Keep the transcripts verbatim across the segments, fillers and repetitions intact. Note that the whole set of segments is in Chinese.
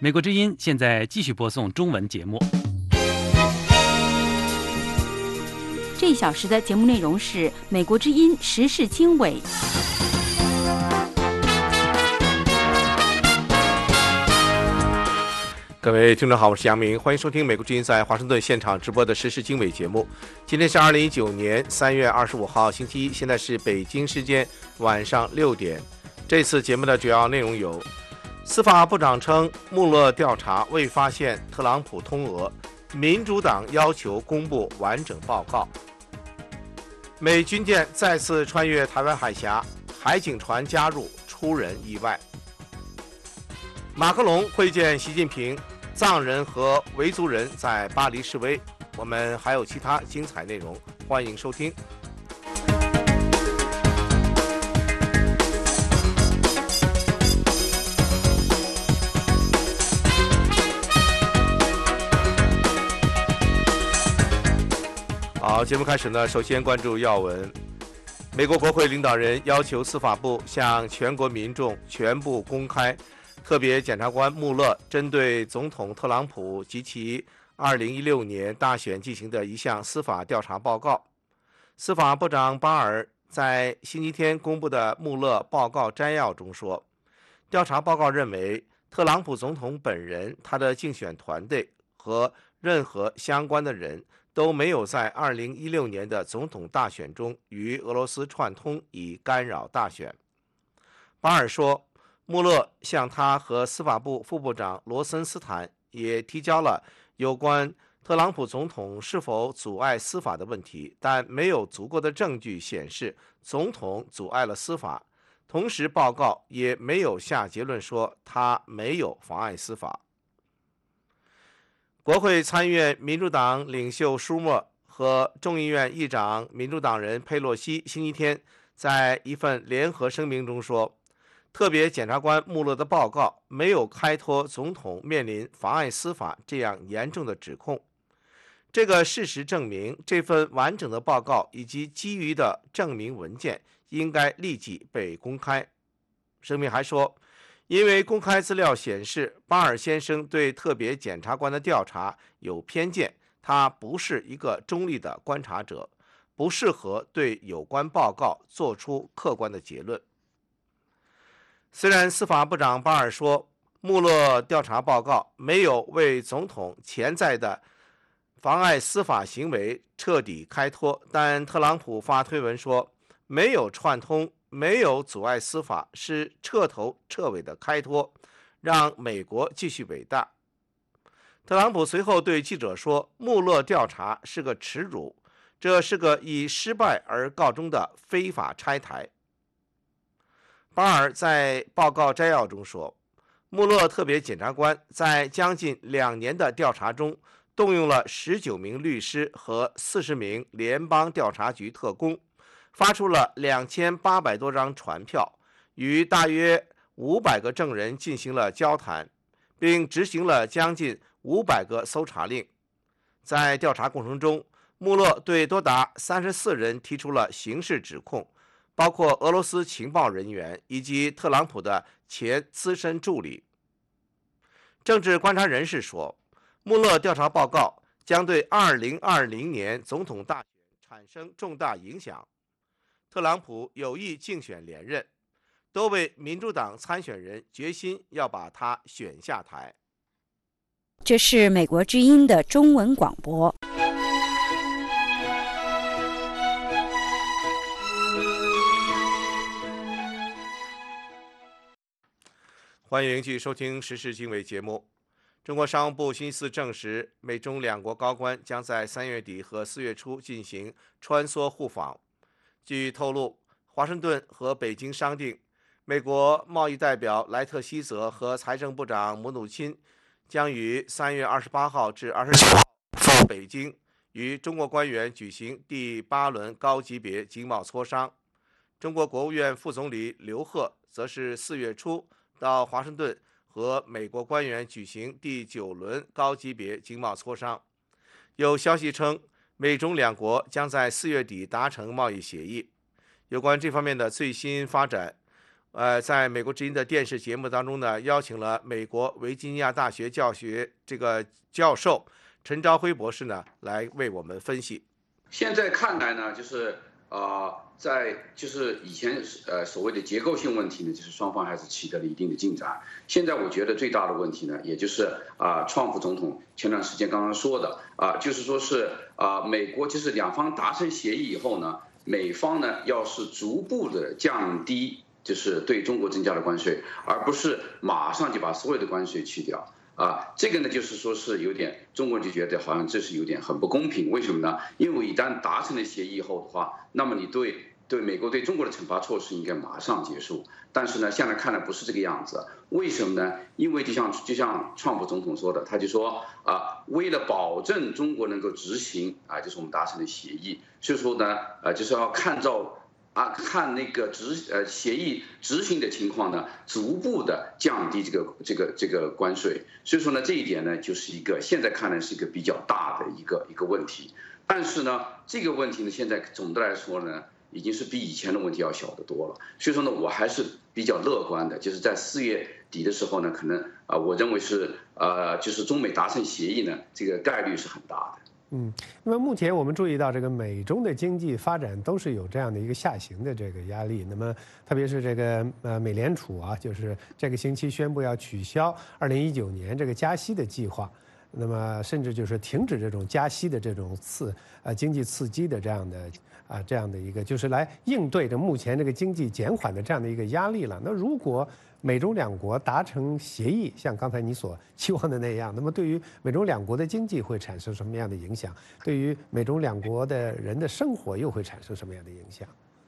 美国之音现在继续播送中文节目。 这一小时的节目内容是美国之音时事经纬。 各位听众好，我是杨明，欢迎收听美国之音在华盛顿现场直播的时事经纬节目。今天是二零一九年三月二十五号星期一，现在是北京时间晚上六点。这次节目的主要内容有：司法部长称穆勒调查未发现特朗普通俄，民主党要求公布完整报告；美军舰再次穿越台湾海峡，海警船加入出人意外；马克龙会见习近平，藏人和维族人在巴黎示威。我们还有其他精彩内容，欢迎收听。好，节目开始呢，首先关注要闻。美国国会领导人要求司法部向全国民众全部公开特别检察官穆勒针对总统特朗普及其二零一六年大选进行的一项司法调查报告。司法部长巴尔在星期天公布的穆勒报告摘要中说，调查报告认为，特朗普总统本人、他的竞选团队和任何相关的人都没有在二零一六年的总统大选中与俄罗斯串通以干扰大选。巴尔说，穆勒向他和司法部副部长罗森斯坦也提交了有关特朗普总统是否阻碍司法的问题，但没有足够的证据显示总统阻碍了司法。同时，报告也没有下结论说他没有妨碍司法。国会参议院民主党领袖舒默和众议院议长民主党人佩洛西星期天在一份联合声明中说，特别检察官穆勒的报告没有开脱总统面临妨碍司法这样严重的指控。这个事实证明，这份完整的报告以及基于的证明文件应该立即被公开。声明还说，因为公开资料显示巴尔先生对特别检察官的调查有偏见，他不是一个中立的观察者，不适合对有关报告做出客观的结论。虽然司法部长巴尔说，穆勒调查报告没有为总统潜在的妨碍司法行为彻底开脱，但特朗普发推文说，没有串通，没有阻碍司法，是彻头彻尾的开脱，让美国继续伟大。特朗普随后对记者说，穆勒调查是个耻辱，这是个以失败而告终的非法拆台。巴尔在报告摘要中说，穆勒特别检察官在将近两年的调查中，动用了十九名律师和四十名联邦调查局特工，发出了两千八百多张传票，与大约五百个证人进行了交谈，并执行了将近五百个搜查令。在调查过程中，穆勒对多达三十四人提出了刑事指控，包括俄罗斯情报人员以及特朗普的前资深助理。政治观察人士说，穆勒调查报告将对二零二零年总统大选产生重大影响。特朗普有意竞选连任，多位民主党参选人决心要把他选下台。 这是美国之音的中文广播。 欢迎继续收听时事经纬节目。中国商务部星期四证实，美中两国高官将在三月底和四月初进行穿梭互访。据透露，华盛顿和北京商定，美国贸易代表莱特希泽和财政部长姆努钦将于三月二十八号至二十九号赴北京，与中国官员举行第八轮高级别经贸磋商。中国国务院副总理刘鹤则是四月初到华盛顿和美国官员举行第九轮高级别经贸磋商。有消息称，美中两国将在四月底达成贸易协议。有关这方面的最新发展， 呃，在美国之音的电视节目当中呢，邀请了美国维吉尼亚大学教学这个教授陈朝辉博士呢，来为我们分析。 现在看来呢，就是呃，在就是以前呃所谓的结构性问题呢，就是双方还是取得了一定的进展。现在我觉得最大的问题呢，也就是啊，川普总统前段时间刚刚说的啊，就是说是啊，美国就是两方达成协议以后呢，美方呢要是逐步的降低。就是对中国增加的关税，而不是马上就把所有的关税去掉啊。这个呢，就是说是有点中国人就觉得好像这是有点很不公平。为什么呢？因为一旦达成了协议后的话，那么你对对美国对中国的惩罚措施应该马上结束。但是呢，现在看来不是这个样子。为什么呢？因为就像就像川普总统说的，他就说啊，为了保证中国能够执行啊，就是我们达成的协议，所以说呢，呃，就是要看照。啊，看那个执呃协议执行的情况呢，逐步的降低这个这个这个关税，所以说呢，这一点呢，就是一个现在看来是一个比较大的一个一个问题。但是呢，这个问题呢，现在总的来说呢，已经是比以前的问题要小得多了。所以说呢，我还是比较乐观的，就是在四月底的时候呢，可能啊，我认为是呃，就是中美达成协议呢，这个概率是很大的。 嗯，那么目前我们注意到，这个美中的经济发展都是有这样的一个下行的这个压力。那么，特别是这个呃美联储啊，就是这个星期宣布要取消二零一九年这个加息的计划，那么甚至就是停止这种加息的这种刺呃经济刺激的这样的啊这样的一个，就是来应对着目前这个经济减缓的这样的一个压力了。那如果美中两国达成协议，像刚才你所期望的那样，那么对于美中两国的经济会产生什么样的影响？对于美中两国的人的生活又会产生什么样的影响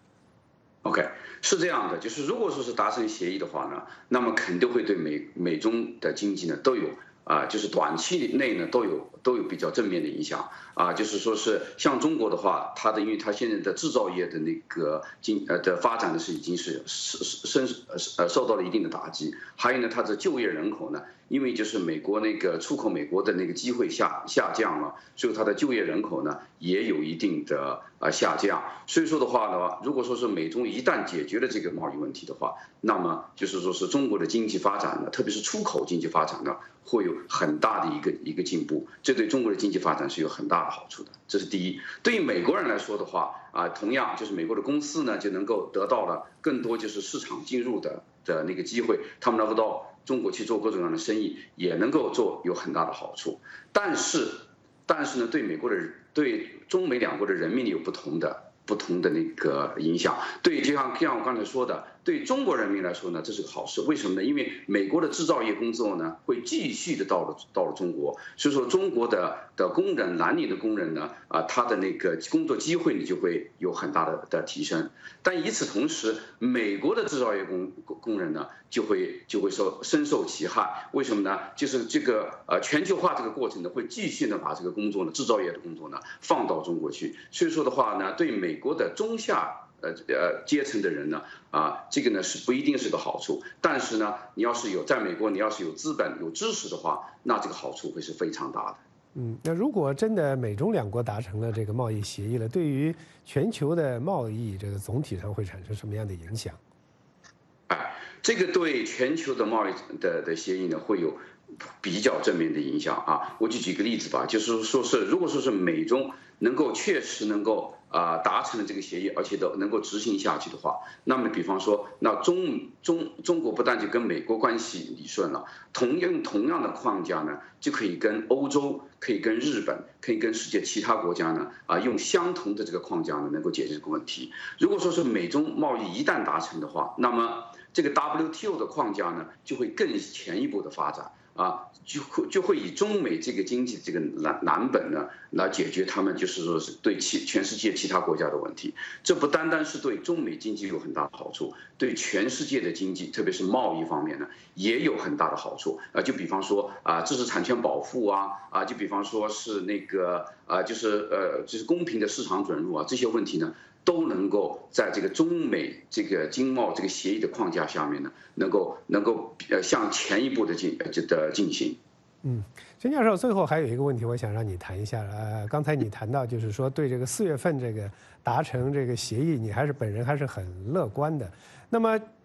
？OK， 是这样的，就是如果说是达成协议的话呢，那么肯定会对美美中的经济呢都有啊，就是短期内呢都有都有比较正面的影响啊，就是说是像中国的话，它的因为它现在的制造业的那个经呃的发展呢是已经是深呃受到了一定的打击，还有呢它的就业人口呢，因为就是美国那个出口美国的那个机会下下降了，所以它的就业人口呢也有一定的呃下降，所以说的话呢，如果说是美中一旦解决了这个贸易问题的话，那么就是说是中国的经济发展呢，特别是出口经济发展呢，会有很大的一个一个进步，这对中国的经济发展是有很大的好处的，这是第一。对于美国人来说的话，啊，同样就是美国的公司呢就能够得到了更多就是市场进入的的那个机会，他们能够到中国去做各种各样的生意，也能够做有很大的好处。但是，但是呢，对美国的对中美两国的人民有不同的不同的那个影响。对，就像就像我刚才说的，对中国人民来说呢，这是个好事。为什么呢？因为美国的制造业工作呢会继续的到了到了中国，所以说中国的的工人，蓝领的工人呢，啊，他的那个工作机会呢就会有很大的的提升。但与此同时，美国的制造业工工人呢就会就会受深受其害。为什么呢？就是这个呃全球化这个过程呢会继续的把这个工作呢制造业的工作呢放到中国去。所以说的话呢，对美国的中下呃呃阶层的人呢，啊，这个呢是不一定是个好处，但是呢，你要是有在美国，你要是有资本有知识的话，那这个好处会是非常大的。 嗯，那如果真的美中两国达成了这个贸易协议了，对于全球的贸易这个总体上会产生什么样的影响？ 哎，这个对全球的贸易的的协议呢，会有比较正面的影响啊。我就举个例子吧，就是说是如果说是美中能够确实能够啊、呃、达成了这个协议，而且都能够执行下去的话，那么比方说，那中中中国不但就跟美国关系理顺了，同样同样的框架呢，就可以跟欧洲、可以跟日本、可以跟世界其他国家呢啊、呃、用相同的这个框架呢，能够解决这个问题。如果说是美中贸易一旦达成的话，那么这个 W T O 的框架呢，就会更前一步的发展。啊，就会就会以中美这个经济这个蓝蓝本呢，来解决他们就是说是对其全世界其他国家的问题。这不单单是对中美经济有很大的好处，对全世界的经济，特别是贸易方面呢，也有很大的好处。啊，就比方说啊，知识产权保护啊，啊，就比方说是那个啊，就是呃，就是公平的市场准入啊，这些问题呢，都能够在这个中美这个经贸这个协议的框架下面呢，能够能够呃向前一步的进这的进行。 嗯，陈教授，最后还有一个问题，我想让你谈一下。呃，刚才你谈到就是说对这个四月份这个达成这个协议，你还是本人还是很乐观的。那么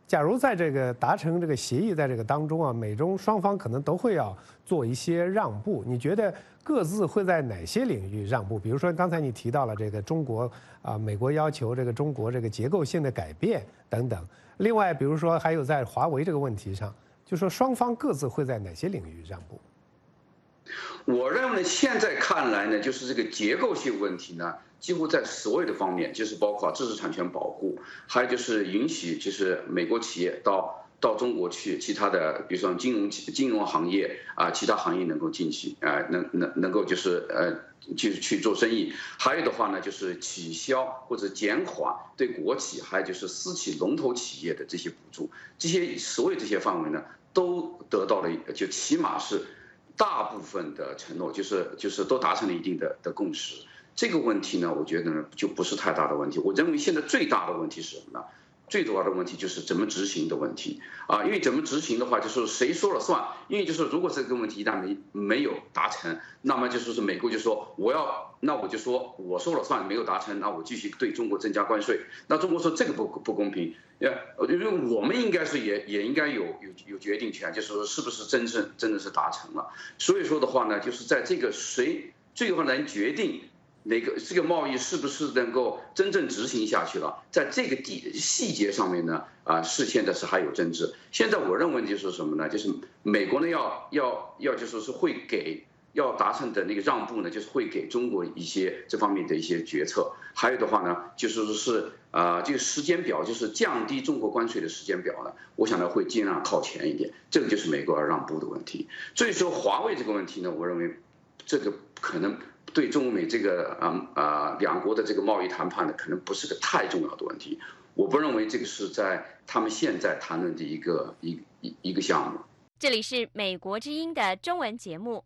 假如在这个达成这个协议在这个当中啊，美中双方可能都会要做一些让步，你觉得各自会在哪些领域让步？比如说刚才你提到了这个中国啊，美国要求这个中国这个结构性的改变等等。另外，比如说还有在华为这个问题上，就说双方各自会在哪些领域让步？ 我认为现在看来呢，就是这个结构性问题呢，几乎在所有的方面，就是包括知识产权保护，还有就是允许就是美国企业到到中国去，其他的比如说金融金融行业啊，其他行业能够进去啊，能能能够就是呃就是去做生意。还有的话呢，就是取消或者减缓对国企还有就是私企龙头企业的这些补助，这些所有这些范围呢，都得到了就起码是。大部分的承诺就是就是都达成了一定的的共识，这个问题呢，我觉得呢就不是太大的问题。我认为现在最大的问题是什么呢？最主要的问题就是怎么执行的问题啊，因为怎么执行的话，就是谁说了算。因为就是如果这个问题一旦没没有达成，那么就说是美国就说我要，那我就说我说了算，没有达成，那我继续对中国增加关税。那中国说这个不不公平，我觉得我们应该是也也应该有有有决定权，就是说是不是真正真的是达成了。所以说的话呢，就是在这个谁最后能决定。哪个这个贸易是不是能够真正执行下去了？在这个地细节上面呢，啊，是现在是还有争执。现在我认为就是什么呢？就是美国呢要要要就是是会给要达成的那个让步呢，就是会给中国一些这方面的一些决策。还有的话呢，就是说是啊，这个时间表就是降低中国关税的时间表呢，我想呢会尽量靠前一点。这个就是美国要让步的问题。所以说华为这个问题呢，我认为这个可能。对中美这个啊啊两国的这个贸易谈判呢，可能不是个太重要的问题。我不认为这个是在他们现在谈论的一个一一一个项目。 这里是美国之音的中文节目。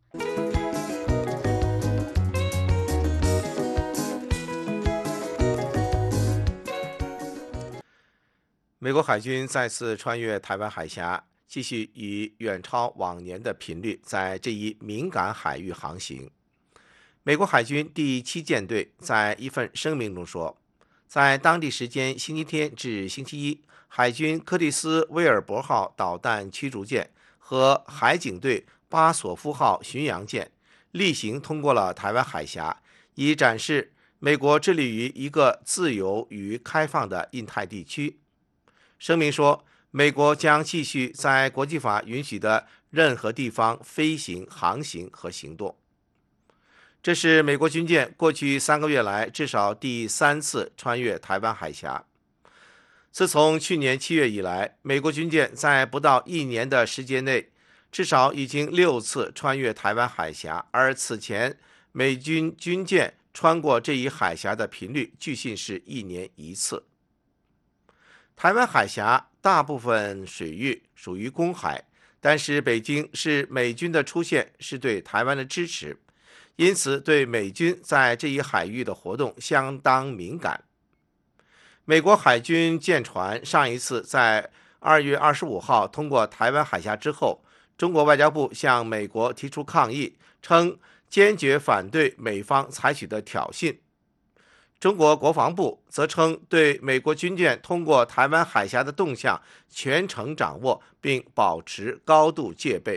美国海军再次穿越台湾海峡，继续以远超往年的频率在这一敏感海域航行。美国海军第七舰队在一份声明中说，在当地时间星期天至星期一，海军柯蒂斯威尔伯号导弹驱逐舰和海警队巴索夫号巡洋舰例行通过了台湾海峡，以展示美国致力于一个自由与开放的印太地区。声明说，美国将继续在国际法允许的任何地方飞行、航行和行动。这是美国军舰过去三个月来至少第三次穿越台湾海峡。自从去年七月以来，美国军舰在不到一年的时间内，至少已经六次穿越台湾海峡，而此前美军军舰穿过这一海峡的频率据信是一年一次。台湾海峡大部分水域属于公海，但是北京视美军的出现是对台湾的支持。因此，对美军在这一海域的活动相当敏感。美国海军舰船上一次在二月二十五号通过台湾海峡之后，中国外交部向美国提出抗议，称坚决反对美方采取的挑衅。中国国防部则称对美国军舰通过台湾海峡的动向全程掌握，并保持高度戒备。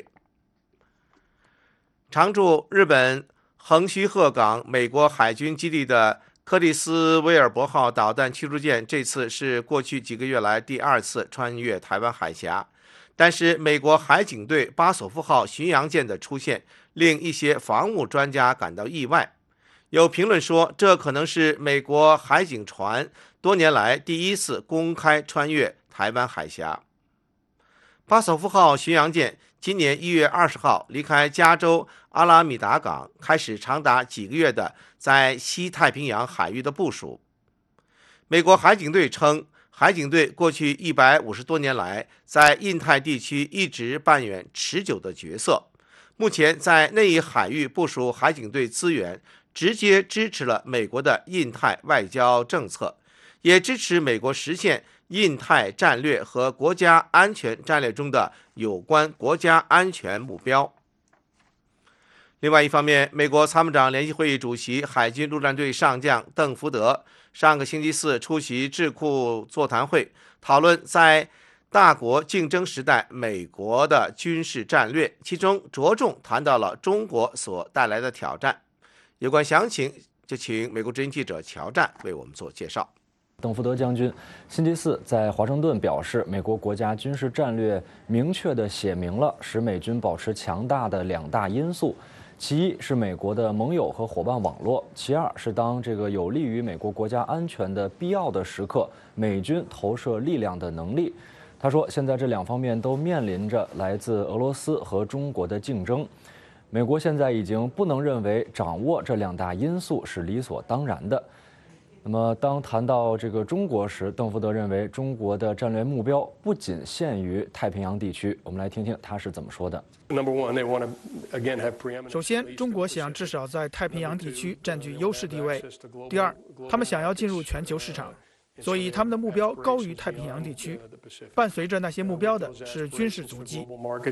常驻日本横须贺港美国海军基地的柯蒂斯威尔伯号导弹驱逐舰这次是过去几个月来第二次穿越台湾海峡，但是美国海警队巴索夫号巡洋舰的出现令一些防务专家感到意外。有评论说，这可能是美国海警船多年来第一次公开穿越台湾海峡。巴索夫号巡洋舰今年一月二十号离开加州阿拉米达港，开始长达几个月的在西太平洋海域的部署。美国海警队称，海警队过去一百五十多年来在印太地区一直扮演持久的角色。目前在那一海域部署海警队资源，直接支持了美国的印太外交政策，也支持美国实现印太战略和国家安全战略中的有关国家安全目标。另外一方面，美国参谋长联席会议主席海军陆战队上将邓福德上个星期四出席智库座谈会，讨论在大国竞争时代美国的军事战略，其中着重谈到了中国所带来的挑战。有关详情，就请美国之音记者乔战为我们做介绍。 邓福德将军星期四在华盛顿表示，美国国家军事战略明确地写明了使美军保持强大的两大因素，其一是美国的盟友和伙伴网络，其二是当这个有利于美国国家安全的必要的时刻，美军投射力量的能力。他说，现在这两方面都面临着来自俄罗斯和中国的竞争，美国现在已经不能认为掌握这两大因素是理所当然的。那么，当谈到这个中国时，邓福德认为中国的战略目标不仅限于太平洋地区。我们来听听他是怎么说的。 首先，中国想至少在太平洋地区占据优势地位。第二，他们想要进入全球市场，所以他们的目标高于太平洋地区。伴随着那些目标的是军事足迹。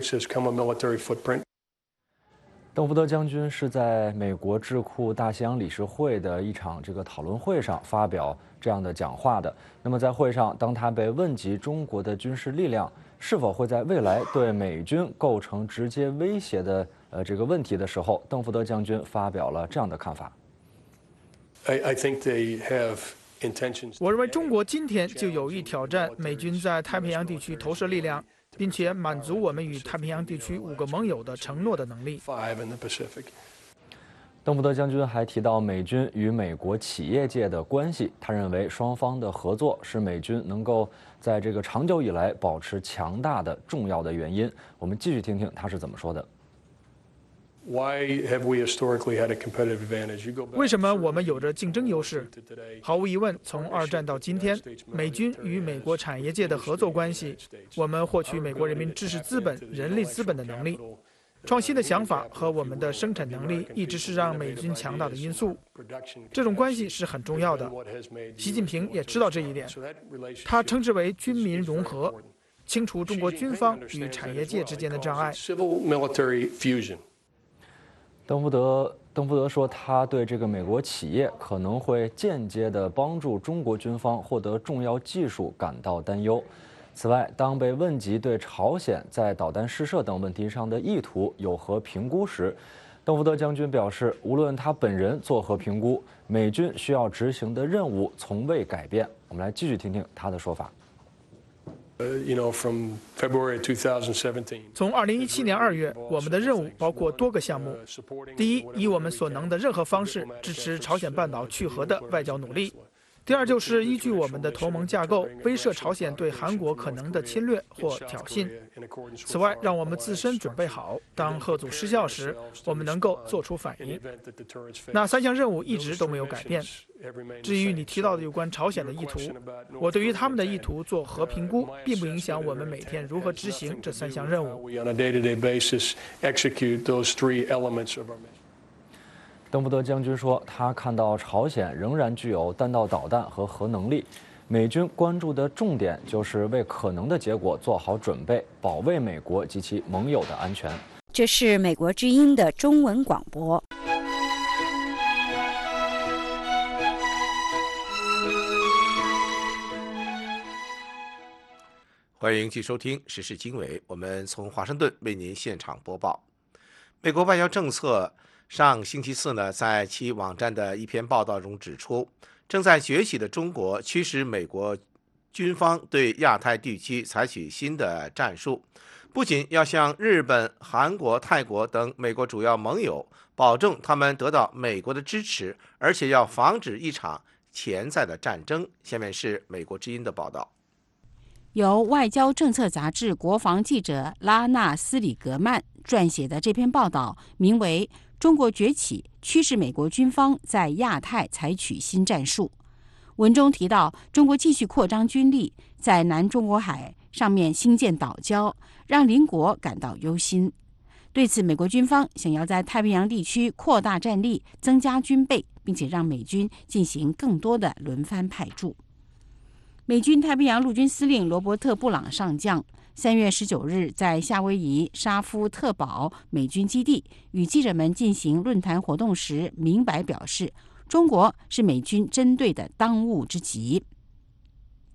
邓福德将军是在美国智库大西洋理事会的一场这个讨论会上发表这样的讲话的。那么在会上，当他被问及中国的军事力量是否会在未来对美军构成直接威胁的呃这个问题的时候，邓福德将军发表了这样的看法。 我认为中国今天就有意挑战美军在太平洋地区投射力量，并且满足我们与太平洋地区五个盟友的承诺的能力。 邓福德将军还提到美军与美国企业界的关系，他认为双方的合作是美军能够在这个长久以来保持强大的重要的原因。我们继续听听他是怎么说的。 为什么我们有着竞争优势？毫无疑问，从二战到今天，美军与美国产业界的合作关系，我们获取美国人民知识资本、人力资本的能力、创新的想法和我们的生产能力，一直是让美军强大的因素。这种关系是很重要的。习近平也知道这一点，他称之为军民融合，清除中国军方与产业界之间的障碍。 邓福德邓福德说，他对这个美国企业可能会间接地帮助中国军方获得重要技术感到担忧。此外，当被问及对朝鲜在导弹试射等问题上的意图有何评估时，邓福德将军表示，无论他本人作何评估，美军需要执行的任务从未改变。我们来继续听听他的说法。 从二零一七年二月，我们的任务包括多个项目。第一，以我们所能的任何方式支持朝鲜半岛去核的外交努力。第二，就是依据我们的同盟架构，威慑朝鲜对韩国可能的侵略或挑衅。此外，让我们自身准备好，当吓阻失效时，我们能够做出反应。那三项任务一直都没有改变。至于你提到的有关朝鲜的意图，我对于他们的意图做核评估，并不影响我们每天如何执行这三项任务。 邓福德将军说，他看到朝鲜仍然具有弹道导弹和核能力，美军关注的重点就是为可能的结果做好准备，保卫美国及其盟友的安全。 这是美国之音的中文广播。 欢迎继续收听时事经纬，我们从华盛顿为您现场播报。美国外交政策上星期四呢，在其网站的一篇报道中指出，正在崛起的中国驱使美国军方对亚太地区采取新的战术，不仅要向日本、韩国、泰国等美国主要盟友保证他们得到美国的支持，而且要防止一场潜在的战争。下面是美国之音的报道。 由外交政策杂志国防记者拉纳斯里格曼撰写的这篇报道，名为《中国崛起驱使美国军方在亚太采取新战术》。文中提到，中国继续扩张军力，在南中国海上面兴建岛礁，让邻国感到忧心。对此，美国军方想要在太平洋地区扩大战力，增加军备，并且让美军进行更多的轮番派驻。美军太平洋陆军司令罗伯特·布朗上将三月十九日在夏威夷沙夫特堡美军基地与记者们进行论坛活动时，明白表示，中国是美军针对的当务之急。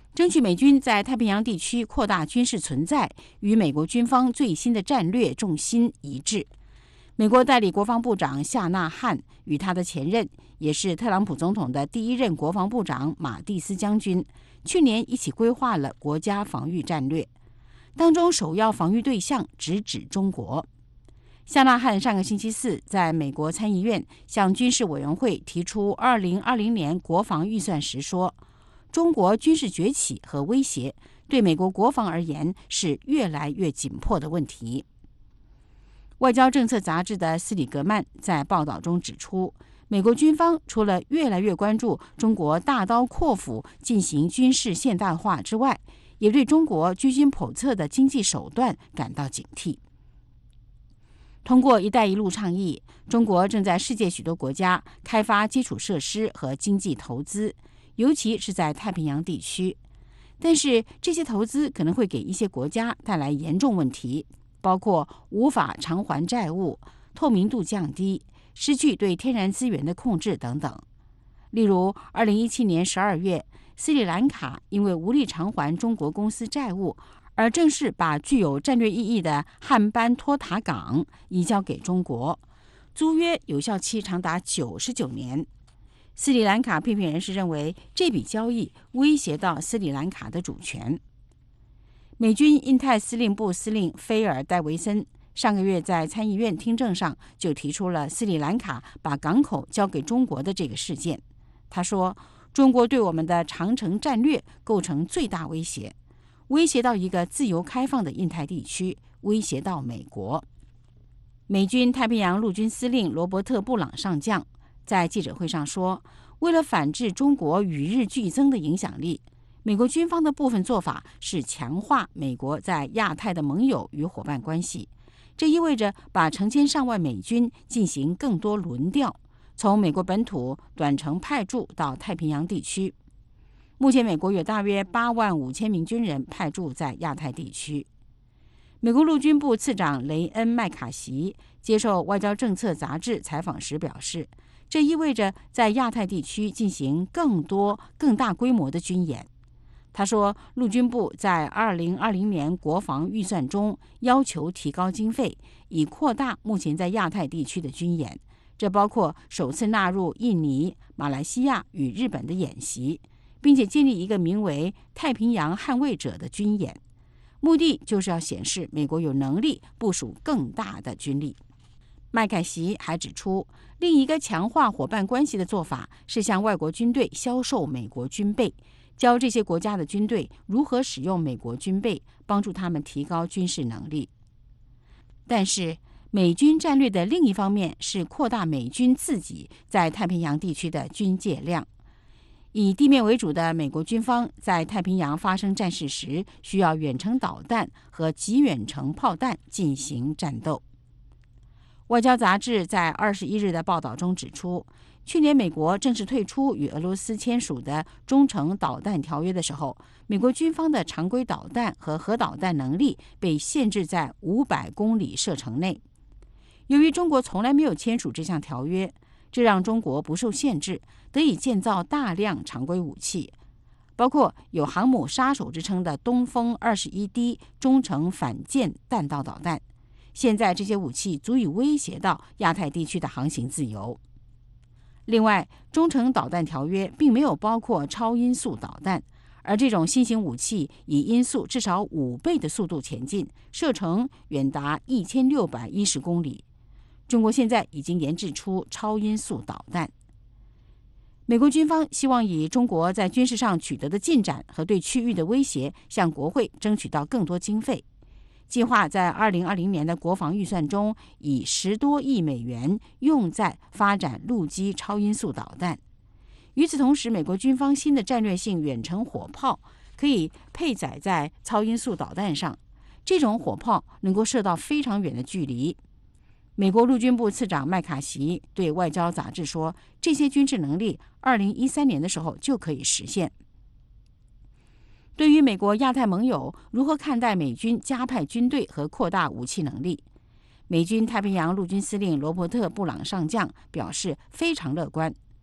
争取美军在太平洋地区扩大军事存在，与美国军方最新的战略重心一致。美国代理国防部长夏纳汉与他的前任，也是特朗普总统的第一任国防部长马蒂斯将军，去年一起规划了国家防御战略，当中首要防御对象直指中国。夏纳汉上个星期四在美国参议院向军事委员会提出二零二零年国防预算时说，中国军事崛起和威胁对美国国防而言是越来越紧迫的问题。外交政策杂志的斯里格曼在报道中指出，美国军方除了越来越关注中国大刀阔斧进行军事现代化之外，也对中国居心叵测的经济手段感到警惕。通过“一带一路”倡议，中国正在世界许多国家开发基础设施和经济投资，尤其是在太平洋地区。但是这些投资可能会给一些国家带来严重问题，包括无法偿还债务、透明度降低、失去对天然资源的控制等等。例如二零一七年十二月，斯里兰卡因为无力偿还中国公司债务，而正式把具有战略意义的汉班托塔港移交给中国，租约有效期长达九十九年。斯里兰卡批评人士认为，这笔交易威胁到斯里兰卡的主权。美军印太司令部司令菲尔·戴维森上个月在参议院听证上就提出了斯里兰卡把港口交给中国的这个事件。他说，中国对我们的长城战略构成最大威胁，威胁到一个自由开放的印太地区，威胁到美国。美军太平洋陆军司令罗伯特·布朗上将在记者会上说，为了反制中国与日俱增的影响力，美国军方的部分做法是强化美国在亚太的盟友与伙伴关系，这意味着把成千上万美军进行更多轮调，从美国本土短程派驻到太平洋地区。目前美国有大约八万五千名军人派驻在亚太地区。美国陆军部次长雷恩·麦卡锡接受《外交政策》杂志采访时表示，这意味着在亚太地区进行更多、更大规模的军演。他说，陆军部在二零二零年国防预算中要求提高经费，以扩大目前在亚太地区的军演，这包括首次纳入印尼、马来西亚与日本的演习，并且建立一个名为“太平洋捍卫者”的军演，目的就是要显示美国有能力部署更大的军力。麦凯锡还指出，另一个强化伙伴关系的做法是向外国军队销售美国军备，教这些国家的军队如何使用美国军备，帮助他们提高军事能力。但是，美军战略的另一方面是扩大美军自己在太平洋地区的军械量。以地面为主的美国军方在太平洋发生战事时，需要远程导弹和极远程炮弹进行战斗。外交杂志在二十一日的报道中指出，去年美国正式退出与俄罗斯签署的中程导弹条约的时候，美国军方的常规导弹和核导弹能力被限制在五百公里射程内。由于中国从来没有签署这项条约，这让中国不受限制，得以建造大量常规武器，包括有航母杀手之称的东风二十一 D 中程反舰弹道导弹。现在这些武器足以威胁到亚太地区的航行自由。另外，中程导弹条约并没有包括超音速导弹，而这种新型武器以音速至少五倍的速度前进，射程远达一千六百一十公里。中国现在已经研制出超音速导弹。美国军方希望以中国在军事上取得的进展和对区域的威胁，向国会争取到更多经费。计划在二零二零年的国防预算中，以十多亿美元用在发展陆基超音速导弹。与此同时，美国军方新的战略性远程火炮可以配载在超音速导弹上，这种火炮能够射到非常远的距离。美国陆军部次长麦卡锡对外交杂志说，这些军事能力二零一三年的时候就可以实现。对于美国亚太盟友如何看待美军加派军队和扩大武器能力，美军太平洋陆军司令罗伯特·布朗上将表示非常乐观。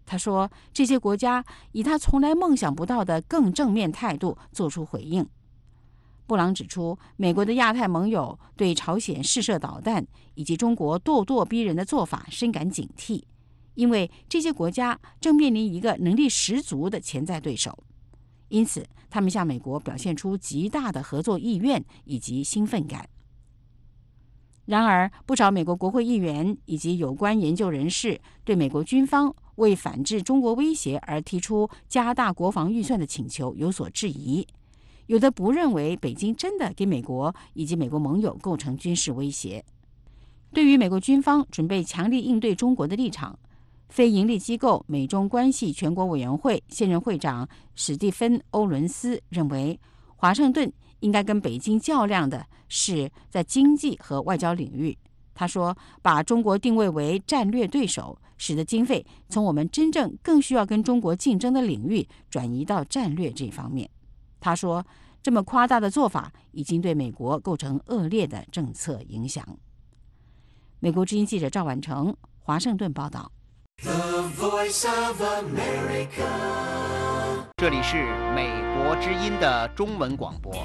他说，这些国家以他从来梦想不到的更正面态度做出回应。布朗指出，美国的亚太盟友对朝鲜试射导弹以及中国咄咄逼人的做法深感警惕，因为这些国家正面临一个能力十足的潜在对手，因此他们向美国表现出极大的合作意愿以及兴奋感。然而，不少美国国会议员以及有关研究人士对美国军方为反制中国威胁而提出加大国防预算的请求有所质疑。有的不认为北京真的给美国以及美国盟友构成军事威胁。对于美国军方准备强力应对中国的立场，非营利机构美中关系全国委员会现任会长史蒂芬·欧伦斯认为，华盛顿应该跟北京较量的是在经济和外交领域。他说，把中国定位为战略对手，使得经费从我们真正更需要跟中国竞争的领域转移到战略这方面。他说，这么夸大的做法已经对美国构成恶劣的政策影响。美国之音记者赵婉成，华盛顿报道。 这里是美国之音的中文广播。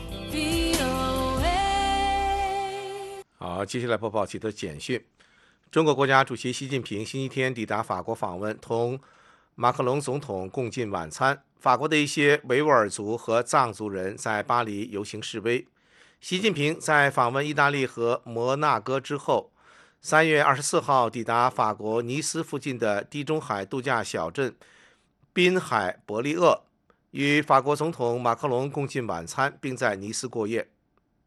好，接下来播报几则简讯。中国国家主席习近平星期天抵达法国访问，同马克龙总统共进晚餐。法国的一些维吾尔族和藏族人在巴黎游行示威。习近平在访问意大利和摩纳哥之后，三月二十四号抵达法国尼斯附近的地中海度假小镇滨海伯利厄，与法国总统马克龙共进晚餐，并在尼斯过夜。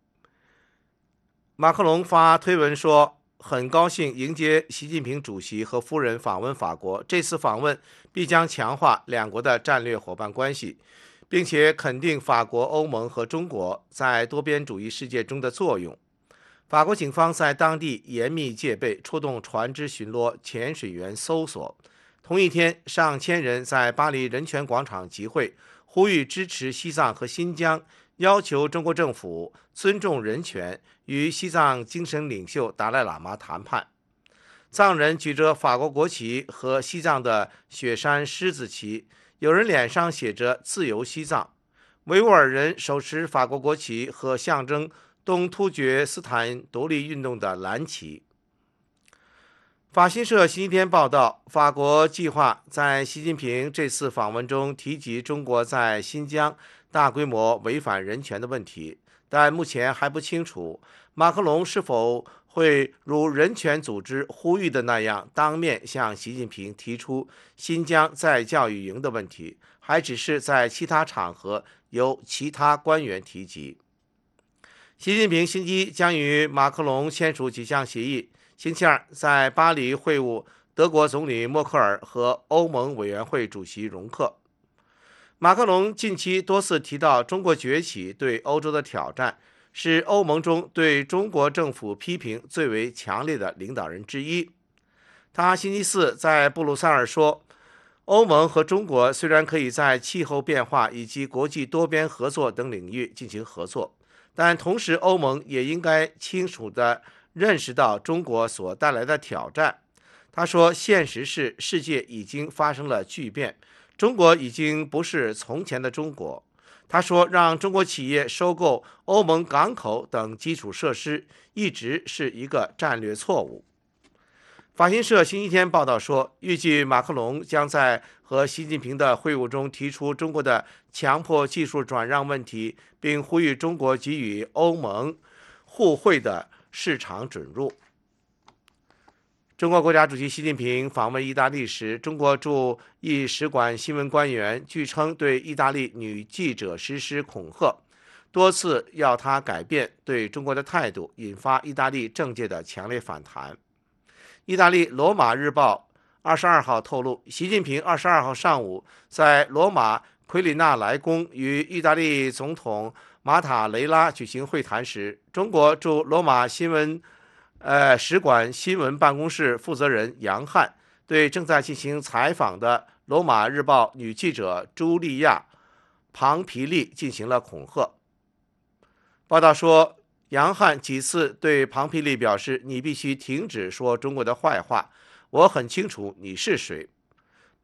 马克龙发推文说，很高兴迎接习近平主席和夫人访问法国，这次访问必将强化两国的战略伙伴关系，并且肯定法国、欧盟和中国在多边主义世界中的作用。法国警方在当地严密戒备，出动船只巡逻、潜水员搜索。同一天，上千人在巴黎人权广场集会，呼吁支持西藏和新疆，要求中国政府尊重人权，与西藏精神领袖达赖喇嘛谈判。藏人举着法国国旗和西藏的雪山狮子旗，有人脸上写着自由西藏。维吾尔人手持法国国旗和象征东突厥斯坦独立运动的蓝旗。法新社星期天报道，法国计划在习近平这次访问中提及中国在新疆大规模违反人权的问题，但目前还不清楚马克龙是否会如人权组织呼吁的那样当面向习近平提出新疆再教育营的问题，还只是在其他场合由其他官员提及。习近平星期一将与马克龙签署几项协议，星期二在巴黎会晤德国总理默克尔和欧盟委员会主席容克。马克龙近期多次提到中国崛起对欧洲的挑战，是欧盟中对中国政府批评最为强烈的领导人之一。他星期四在布鲁塞尔说，欧盟和中国虽然可以在气候变化以及国际多边合作等领域进行合作，但同时欧盟也应该清楚地认识到中国所带来的挑战。他说，现实是世界已经发生了巨变，中国已经不是从前的中国。他说，让中国企业收购欧盟港口等基础设施一直是一个战略错误。法新社星期天报道说，预计马克龙将在和习近平的会晤中提出中国的强迫技术转让问题，并呼吁中国给予欧盟互惠的市场准入。中国国家主席习近平访问意大利时，中国驻意使馆新闻官员据称对意大利女记者实施恐吓，多次要她改变对中国的态度，引发意大利政界的强烈反弹。意大利《罗马日报》二十二号透露，习近平二十二号上午在罗马奎里纳莱宫与意大利总统马塔雷拉举行会谈时，中国驻罗马新闻呃使馆新闻办公室负责人杨汉对正在进行采访的《罗马日报》女记者茱莉亚·庞皮利进行了恐吓。报道说，杨汉几次对庞皮利表示，你必须停止说中国的坏话，我很清楚你是谁。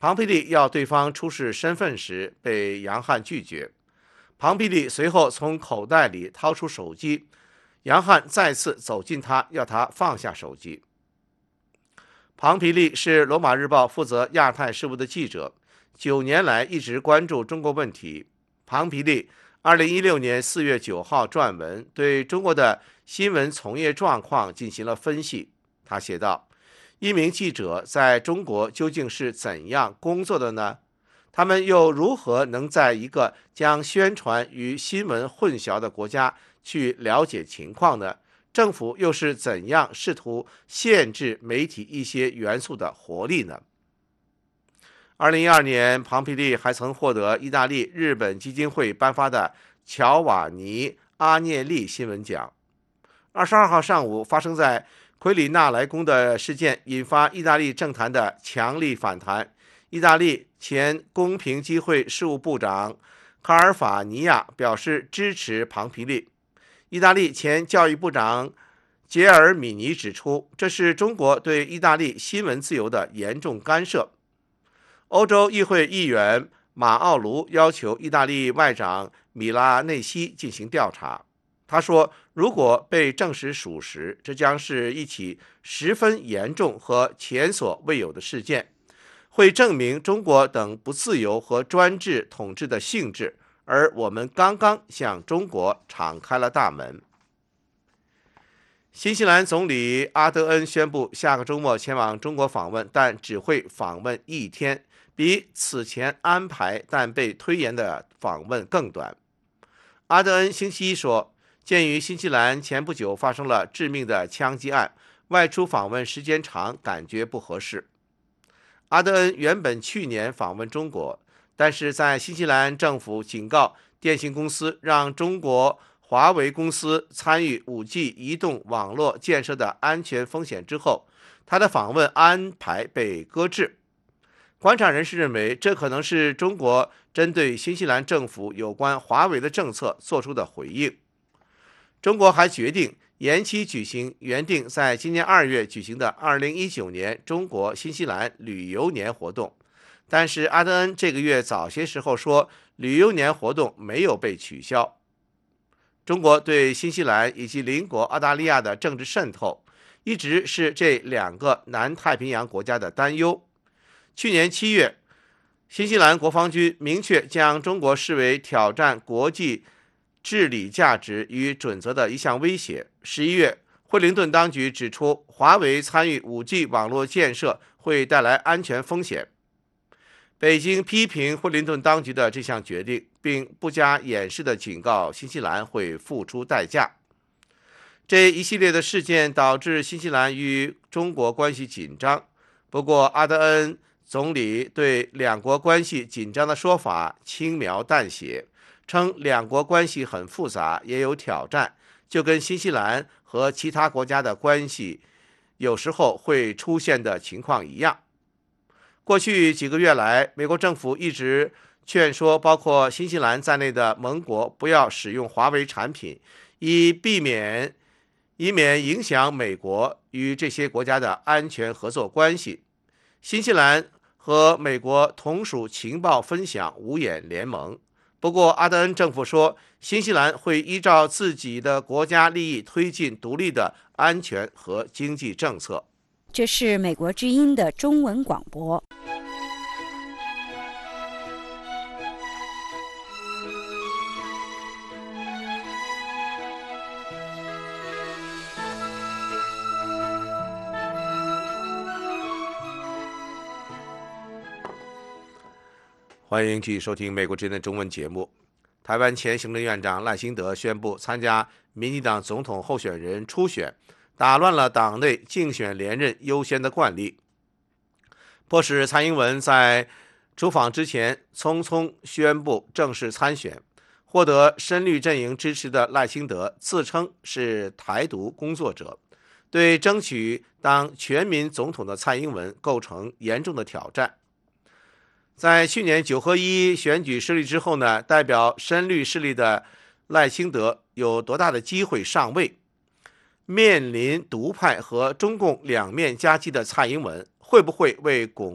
庞培利要对方出示身份时，被杨汉拒绝。庞培利随后从口袋里掏出手机，杨汉再次走近他，要他放下手机。庞培利是罗马日报负责亚太事务的记者，九年来一直关注中国问题。庞培利二零一六年四月九号撰文，对中国的新闻从业状况进行了分析。他写道：一名记者在中国究竟是怎样工作的呢？他们又如何能在一个将宣传与新闻混淆的国家去了解情况呢？政府又是怎样试图限制媒体一些元素的活力呢？二零一二年，庞培利还曾获得意大利日本基金会颁发的乔瓦尼·阿涅利新闻奖。二十二号上午发生在奎里纳莱宫的事件引发意大利政坛的强力反弹。意大利前公平机会事务部长卡尔法尼亚表示支持庞培利。意大利前教育部长杰尔米尼指出，这是中国对意大利新闻自由的严重干涉。欧洲议会议员马奥卢要求意大利外长米拉内西进行调查。他说，如果被证实属实，这将是一起十分严重和前所未有的事件，会证明中国等不自由和专制统治的性质，而我们刚刚向中国敞开了大门。新西兰总理阿德恩宣布下个周末前往中国访问，但只会访问一天，比此前安排但被推延的访问更短。阿德恩星期一说，鉴于新西兰前不久发生了致命的枪击案，外出访问时间长感觉不合适。阿德恩原本去年访问中国，但是在新西兰政府警告电信公司让中国华为公司参与 五 G 移动网络建设的安全风险之后，他的访问安排被搁置。观察人士认为，这可能是中国针对新西兰政府有关华为的政策做出的回应。中国还决定延期举行原定在今年二月举行的二零一九年中国新西兰旅游年活动，但是阿德恩这个月早些时候说，旅游年活动没有被取消。中国对新西兰以及邻国澳大利亚的政治渗透，一直是这两个南太平洋国家的担忧。去年七月，新西兰国防军明确将中国视为挑战国际治理价值与准则的一项威胁。十一月，惠灵顿当局指出，华为参与 五 G 网络建设会带来安全风险。北京批评惠灵顿当局的这项决定，并不加掩饰地警告新西兰会付出代价。这一系列的事件导致新西兰与中国关系紧张。不过，阿德恩总理对两国关系紧张的说法轻描淡写，称两国关系很复杂，也有挑战，就跟新西兰和其他国家的关系有时候会出现的情况一样。过去几个月来，美国政府一直劝说包括新西兰在内的盟国不要使用华为产品，以避免以免影响美国与这些国家的安全合作关系。新西兰和美国同属情报分享五眼联盟。不过，阿德恩政府说，新西兰会依照自己的国家利益推进独立的安全和经济政策。 这是美国之音的中文广播。 欢迎继续收听《美国之音》的中文节目。台湾前行政院长赖清德宣布参加民进党总统候选人初选，打乱了党内竞选连任优先的惯例，迫使蔡英文在出访之前匆匆宣布正式参选。获得深绿阵营支持的赖清德自称是台独工作者，对争取当全民总统的蔡英文构成严重的挑战。在去年九合一选举失利之后呢，代表深绿势力的赖清德有多大的机会上位？面临独派和中共两面夹击的蔡英文，会不会为巩固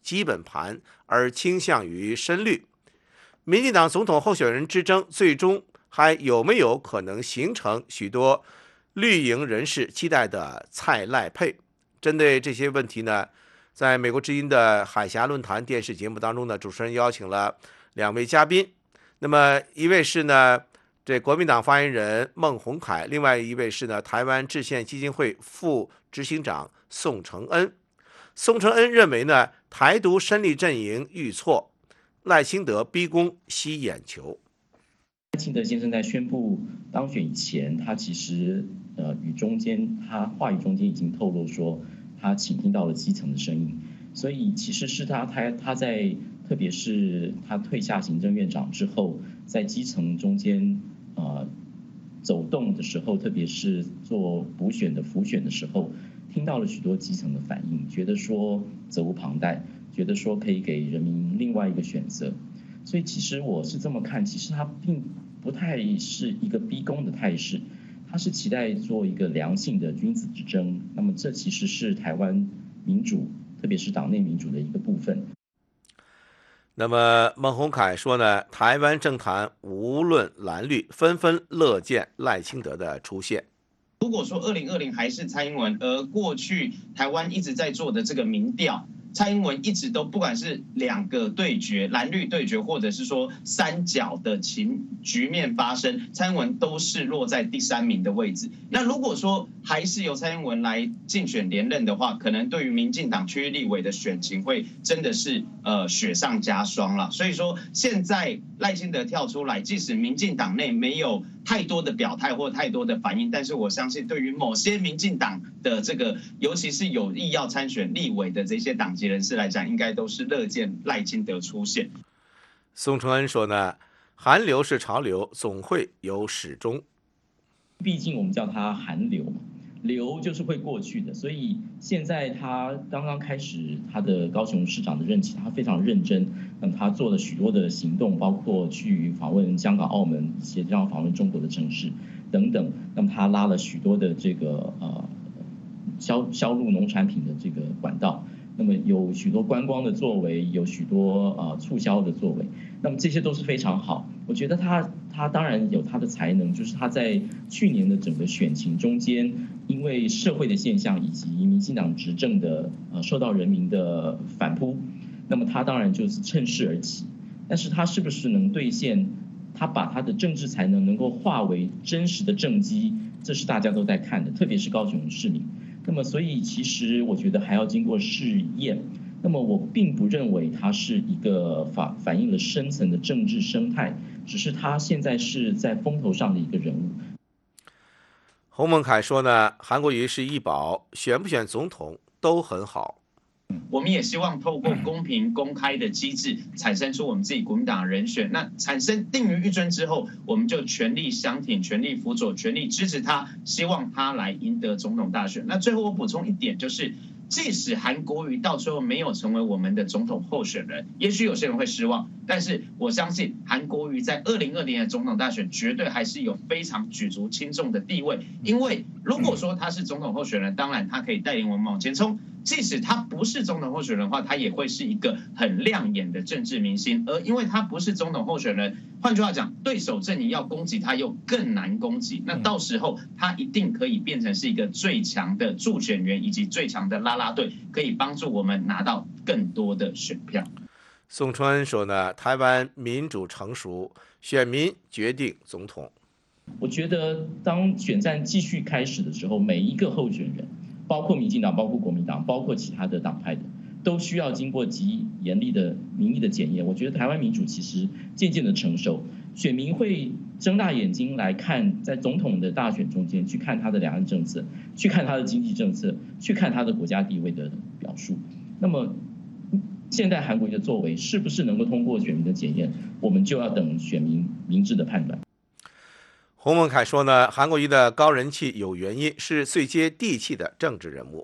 基本盘，而倾向于深绿。民进党总统候选人之争最终还有没有可能形成许多绿营人士期待的蔡赖配？针对这些问题呢，在美国之音的海峡论坛电视节目当中呢，主持人邀请了两位嘉宾。那么一位是呢，这国民党发言人孟宏凯，另外一位是呢，台湾制宪基金会副执行长宋承恩。宋承恩认为呢，台独深绿阵营遇挫，赖清德逼宫吸眼球。 赖清德先生在宣布当选以前，他其实呃语中间，他话语中间已经透露说，他倾听到了基层的声音，所以其实是他他他在特别是他退下行政院长之后，在基层中间呃走动的时候，特别是做补选的辅选的时候，听到了许多基层的反应，觉得说责无旁贷，觉得说可以给人民另外一个选择。所以其实我是这么看，其实他并不太是一个逼宫的态势，他是期待做一个良性的君子之争。那么这其实是台湾民主，特别是党内民主的一个部分。 那么孟宏凯说呢，台湾政坛无论蓝绿，纷纷乐见赖清德的出现。 如果说二零二零还是蔡英文，而过去台湾一直在做的这个民调，蔡英文一直都不管是两个对决，蓝绿对决，或者是说三角的情局面发生，蔡英文都是落在第三名的位置。那如果说还是由蔡英文来竞选连任的话，可能对于民进党区域立委的选情会真的是呃雪上加霜了。所以说现在赖清德跳出来，即使民进党内没有太多的表态或太多的反应，但是我相信对于某些民进党的这个，尤其是有意要参选立委的这些党籍人士来讲，应该都是乐见赖清德出现。 宋承恩说呢，韩流是潮流，总会有始终。 毕竟我们叫它韩流嘛，流就是会过去的，所以现在他刚刚开始他的高雄市长的任期，他非常认真，那么他做了许多的行动，包括去访问香港、澳门，协调访问中国的城市等等。那么他拉了许多的这个呃销销路农产品的这个管道，那么有许多观光的作为，有许多呃促销的作为，那么这些都是非常好。我觉得他他当然有他的才能，就是他在去年的整个选情中间，因为社会的现象以及民进党执政的呃受到人民的反扑，那么他当然就是趁势而起。但是他是不是能兑现，他把他的政治才能能够化为真实的政绩，这是大家都在看的，特别是高雄市民。那么所以其实我觉得还要经过试验。那么我并不认为它是一个反反映了深层的政治生态，只是他现在是在风头上的一个人物。 洪孟凯说呢，韩国瑜是医保，选不选总统都很好。 我们也希望透过公平公开的机制，产生出我们自己国民党的人选。那产生定于一尊之后，我们就全力相挺、全力辅佐、全力支持他，希望他来赢得总统大选。那最后我补充一点，就是即使韩国瑜到最后没有成为我们的总统候选人，也许有些人会失望，但是我相信韩国瑜在二零二零年的总统大选绝对还是有非常举足轻重的地位。因为如果说他是总统候选人，当然他可以带领我们往前冲。即使他不是总统候选人的话，他也会是一个很亮眼的政治明星。而因为他不是总统候选人，换句话讲，对手阵营要攻击他又更难攻击。那到时候他一定可以变成是一个最强的助选员以及最强的啦啦队，可以帮助我们拿到更多的选票。 宋承恩说呢，台湾民主成熟，选民决定总统。 我觉得当选战继续开始的时候，每一个候选人，包括民进党、包括国民党、包括其他的党派的，都需要经过极严厉的民意的检验。我觉得台湾民主其实渐渐的成熟，选民会睁大眼睛来看，在总统的大选中间去看他的两岸政策，去看他的经济政策，去看他的国家地位的表述。那么现在韩国瑜的作为是不是能够通过选民的检验，我们就要等选民明智的判断。 洪孟凯说呢，韩国瑜的高人气有原因，是最接地气的政治人物。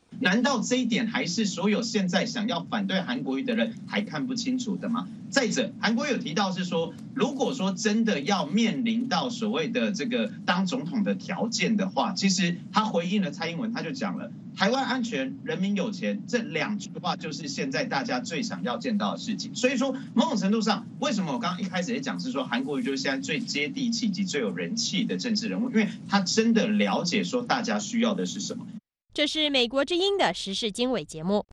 难道这一点还是所有现在想要反对韩国瑜的人还看不清楚的吗？再者，韩国瑜有提到是说，如果说真的要面临到所谓的这个当总统的条件的话，其实他回应了蔡英文，他就讲了，台湾安全，人民有钱，这两句话就是现在大家最想要见到的事情。所以说，某种程度上，为什么我刚刚一开始也讲是说，韩国瑜就是现在最接地气以及最有人气的政治人物，因为他真的了解说大家需要的是什么。 这是美国之音的时事经纬节目。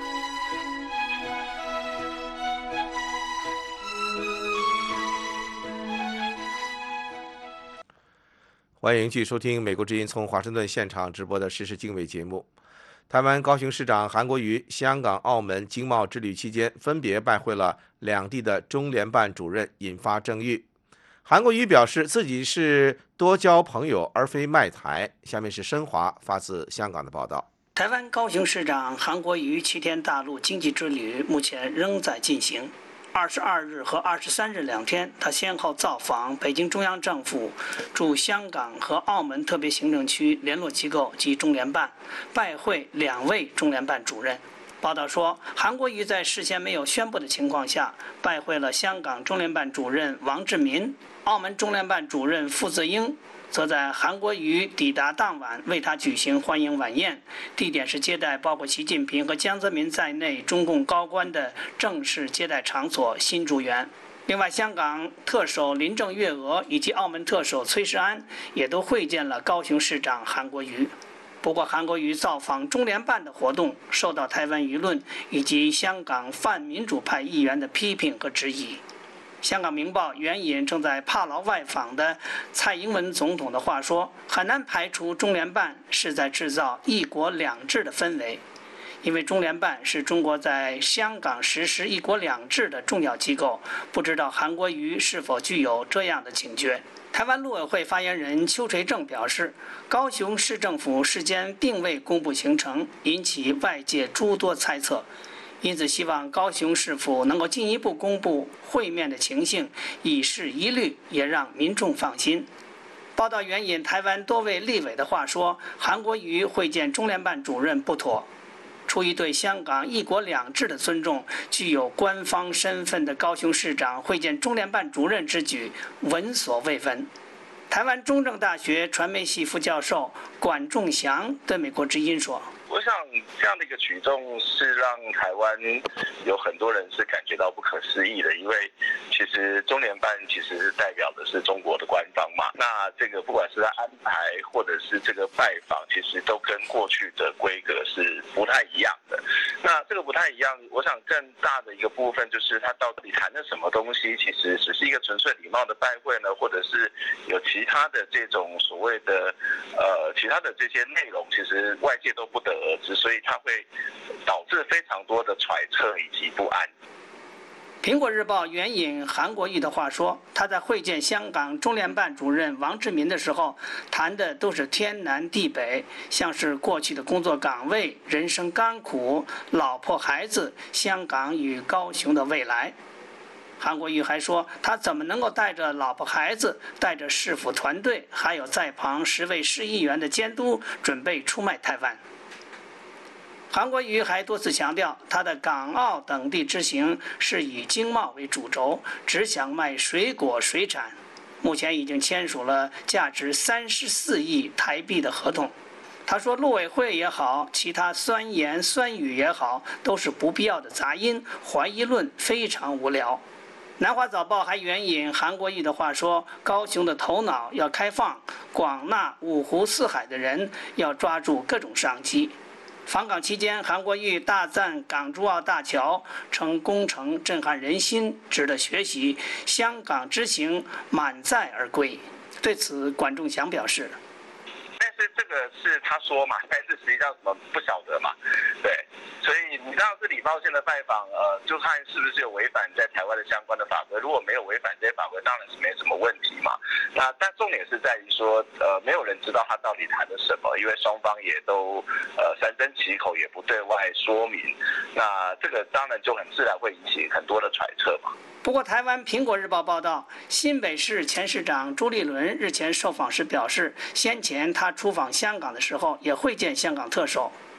欢迎继续收听美国之音从华盛顿现场直播的时事经纬节目。台湾高雄市长韩国瑜香港、澳门经贸之旅期间，分别拜会了两地的中联办主任，引发争议。韩国瑜表示自己是多交朋友，而非卖台。下面是申华发自香港的报道。 台湾高雄市长韩国瑜七天大陆经济之旅目前仍在进行。二十二日和二十三日两天，他先后造访北京中央政府、驻香港和澳门特别行政区联络机构及中联办，拜会两位中联办主任。报道说，韩国瑜在事先没有宣布的情况下，拜会了香港中联办主任王志民，澳门中联办主任傅自英，则在韩国瑜抵达当晚为他举行欢迎晚宴，地点是接待包括习近平和江泽民在内中共高官的正式接待场所新竹园。另外，香港特首林郑月娥以及澳门特首崔世安也都会见了高雄市长韩国瑜。不过，韩国瑜造访中联办的活动受到台湾舆论以及香港泛民主派议员的批评和质疑。香港明报援引正在帕劳外访的蔡英文总统的话说，很难排除中联办是在制造一国两制的氛围，因为中联办是中国在香港实施一国两制的重要机构，不知道韩国瑜是否具有这样的警觉。台湾陆委会发言人邱垂正表示，高雄市政府事先并未公布行程，引起外界诸多猜测，因此希望高雄市府能够进一步公布会面的情形，以示疑虑，也让民众放心。报道援引台湾多位立委的话说，韩国瑜会见中联办主任不妥。出于对香港一国两制的尊重，具有官方身份的高雄市长会见中联办主任之举闻所未闻。台湾中正大学传媒系副教授管仲祥对美国之音说， 我想这样的一个举动是让台湾有很多人是感觉到不可思议的，因为其实中联办其实是代表的是中国的官方嘛，那这个不管是在安排或者是这个拜访，其实都跟过去的规格是不太一样的。那这个不太一样，我想更大的一个部分就是他到底谈的什么东西，其实只是一个纯粹礼貌的拜会呢，或者是有其他的这种所谓的呃其他的这些内容，其实外界都不得而知，所以它会导致非常多的揣测以及不安。 苹果日报援引韩国瑜的话说，他在会见香港中联办主任王志民的时候，谈的都是天南地北，像是过去的工作岗位、人生甘苦、老婆孩子、香港与高雄的未来。韩国瑜还说，他怎么能够带着老婆孩子，带着市府团队，还有在旁十位市议员的监督，准备出卖台湾。韩国瑜还多次强调，他的港澳等地之行是以经贸为主轴，只想卖水果水产。目前已经签署了价值三十四亿台币的合同。他说，陆委会也好，其他酸言酸语也好，都是不必要的杂音，怀疑论非常无聊。南华早报还援引韩国瑜的话说，高雄的头脑要开放，广纳五湖四海的人，要抓住各种商机。访港期间，韩国瑜大赞港珠澳大桥，称工程震撼人心，值得学习，香港之行满载而归。对此，管仲祥表示， 但是这个是他说嘛，但是实际上什么不晓得嘛，对，所以你当然是礼貌性的拜访，呃，就看是不是有违反在台湾的相关的法规，如果没有违反这些法规，当然是没什么问题嘛。那但重点是在于说，呃，没有人知道他到底谈了什么，因为双方也都呃三缄其口，也不对外说明，那这个当然就很自然会引起很多的揣测嘛。 不过，台湾《苹果日报》报道，新北市前市长朱立伦日前受访时表示，先前他出访香港的时候也会见香港特首。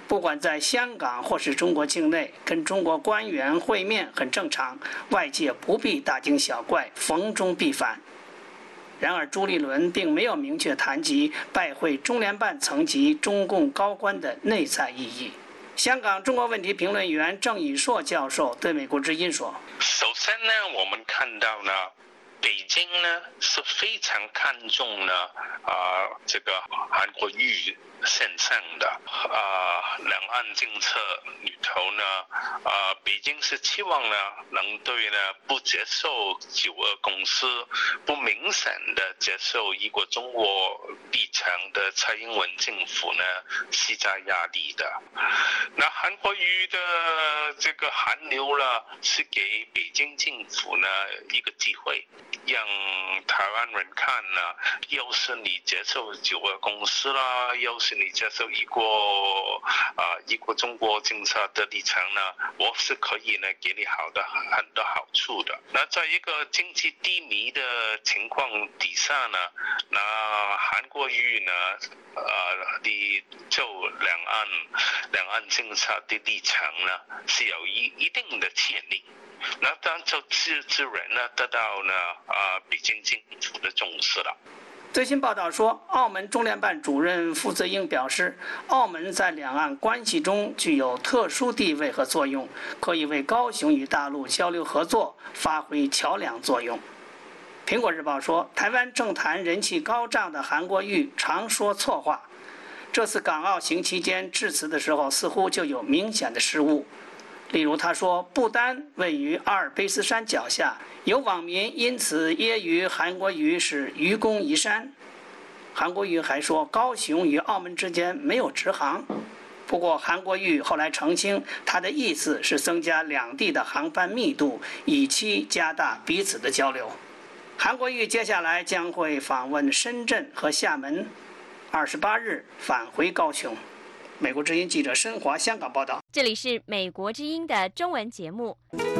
不管在香港或是中国境内，跟中国官员会面很正常，外界不必大惊小怪，逢中必反。然而，朱立伦并没有明确谈及拜会中联办层级中共高官的内在意义。香港中国问题评论员郑宇硕教授对美国之音说：“ 首先呢，我们看到呢，北京呢是非常看重呢啊、呃、这个韩国瑜现象的啊、呃、两岸政策里头呢啊、呃、北京是期望呢能对呢不接受九二共识、不明显的接受一个中国立场的蔡英文政府呢施加压力的。那韩国瑜的这个韩流呢，是给北京政府呢一个机会，让台湾人看呢，要是你接受九二共识啦，要是你接受一个啊、呃、一个中国政策的立场呢，我是可以呢给你好的很多好处的。那在一个经济低迷的情况底下呢，那韩国瑜呢，呃，你就两岸两岸政策的立场呢是有一一定的潜力。那当然就自自然呢得到呢啊、呃、北京政府的重视了。 最新报道说，澳门中联办主任傅泽英表示，澳门在两岸关系中具有特殊地位和作用，可以为高雄与大陆交流合作发挥桥梁作用。苹果日报说，台湾政坛人气高涨的韩国瑜常说错话，这次港澳行期间致辞的时候似乎就有明显的失误。例如他说，不丹位于阿尔卑斯山脚下，有网民因此揶揄韩国瑜是愚公移山。韩国瑜还说，高雄与澳门之间没有直航。不过韩国瑜后来澄清，他的意思是增加两地的航班密度，以期加大彼此的交流。韩国瑜接下来将会访问深圳和厦门，二十八日返回高雄。美国之音记者申华香港报道。 这里是美国之音的中文节目。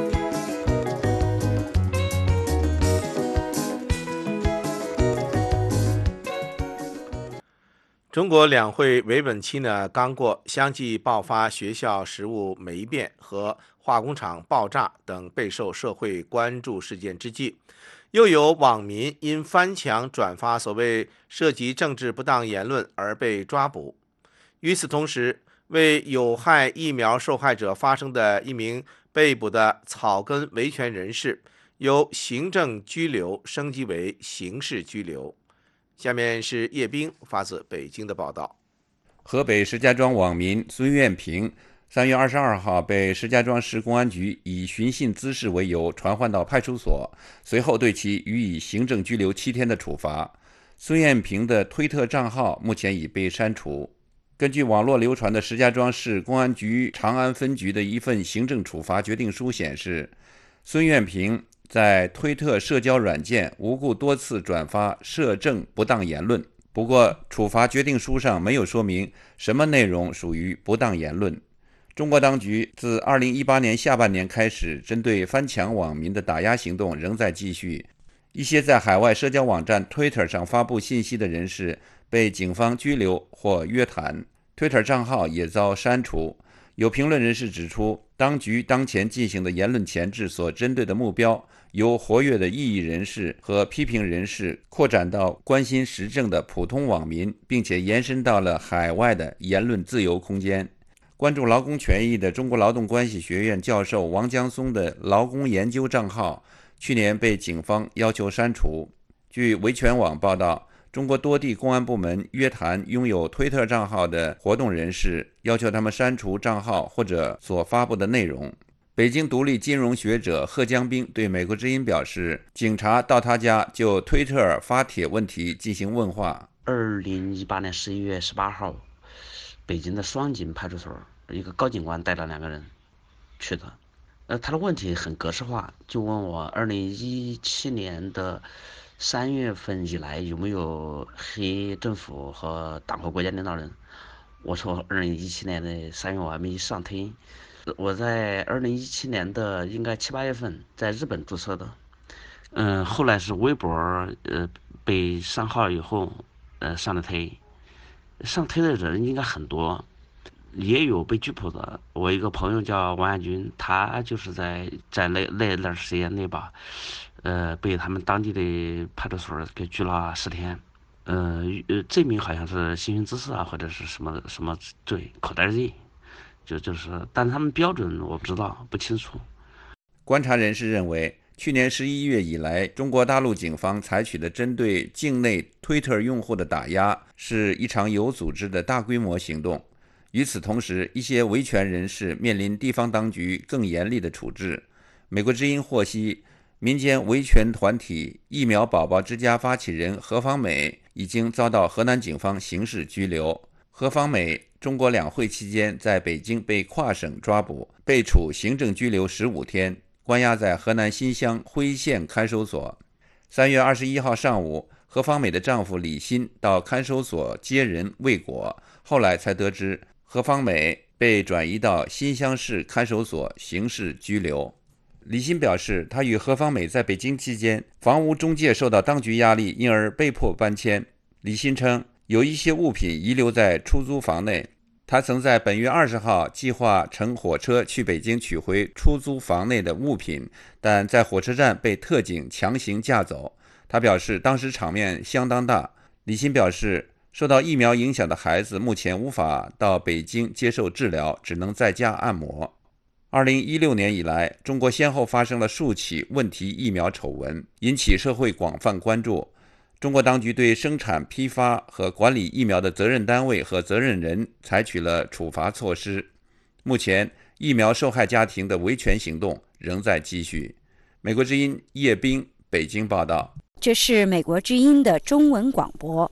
中国两会维稳期呢刚过，相继爆发学校食物霉变和化工厂爆炸等备受社会关注事件之际，又有网民因翻墙转发所谓涉及政治不当言论而被抓捕。与此同时，为有害疫苗受害者发声的一名被捕的草根维权人士，由行政拘留升级为刑事拘留。下面是叶冰发自北京的报道。 河北石家庄网民孙艳平三月二十二号被石家庄市公安局以寻衅滋事为由传唤到派出所，随后对其予以行政拘留七天的处罚。孙艳平的推特账号目前已被删除。根据网络流传的石家庄市公安局长安分局的一份行政处罚决定书显示，孙艳平在推特社交软件无故多次转发涉政不当言论，不过处罚决定书上没有说明什么内容属于不当言论。中国当局自二零一八年下半年开始，针对翻墙网民的打压行动仍在继续。一些在海外社交网站 Twitter 上发布信息的人士被警方拘留或约谈， Twitter 账号也遭删除。有评论人士指出，当局当前进行的言论钳制所针对的目标，由活跃的异议人士和批评人士扩展到关心时政的普通网民，并且延伸到了海外的言论自由空间。关注劳工权益的中国劳动关系学院教授王江松的劳工研究账号去年被警方要求删除。据维权网报道，中国多地公安部门约谈拥有推特账号的活动人士，要求他们删除账号或者所发布的内容。北京独立金融学者贺江兵对美国之音表示，警察到他家就推特发帖问题进行问话。 二零一八年十一月十八号，北京的双井派出所一个高警官带了两个人去的，呃，他的问题很格式化，就问我二零一七年的三月份以来有没有黑政府和党和国家领导人。我说二零一七年的三月我还没上推，我在二零一七年的应该七八月份在日本注册的，嗯、呃，后来是微博呃被删号以后，呃上了推，上推的人应该很多， 也有被拘捕的。我一个朋友叫王亚军，他就是在在那那段时间内吧，呃，被他们当地的派出所给拘了十天。呃呃，罪名好像是行凶滋事啊，或者是什么什么罪，口袋罪，就就是，但他们标准我不知道，不清楚。 观察人士认为，去年十一月以来，中国大陆警方采取的针对境内 Twitter 用户的打压，是一场有组织的大规模行动。与此同时，一些维权人士面临地方当局更严厉的处置。美国之音获悉，民间维权团体疫苗宝宝之家发起人何方美已经遭到河南警方刑事拘留。何方美中国两会期间在北京被跨省抓捕，被处行政拘留十五天，关押在河南新乡辉县看守所。三月二十一号上午，何方美的丈夫李鑫到看守所接人未果，后来才得知何方美被转移到新乡市看守所刑事拘留。李鑫表示，他与何方美在北京期间，房屋中介受到当局压力，因而被迫搬迁。李鑫称，有一些物品遗留在出租房内。他曾在本月二十号计划乘火车去北京取回出租房内的物品，但在火车站被特警强行架走。他表示，当时场面相当大。李鑫表示，受到疫苗影响的孩子目前无法到北京接受治疗，只能在家按摩。二零一六年以来，中国先后发生了数起问题疫苗丑闻，引起社会广泛关注。中国当局对生产、批发和管理疫苗的责任单位和责任人采取了处罚措施。目前，疫苗受害家庭的维权行动仍在继续。美国之音叶冰北京报道。 这是美国之音的中文广播。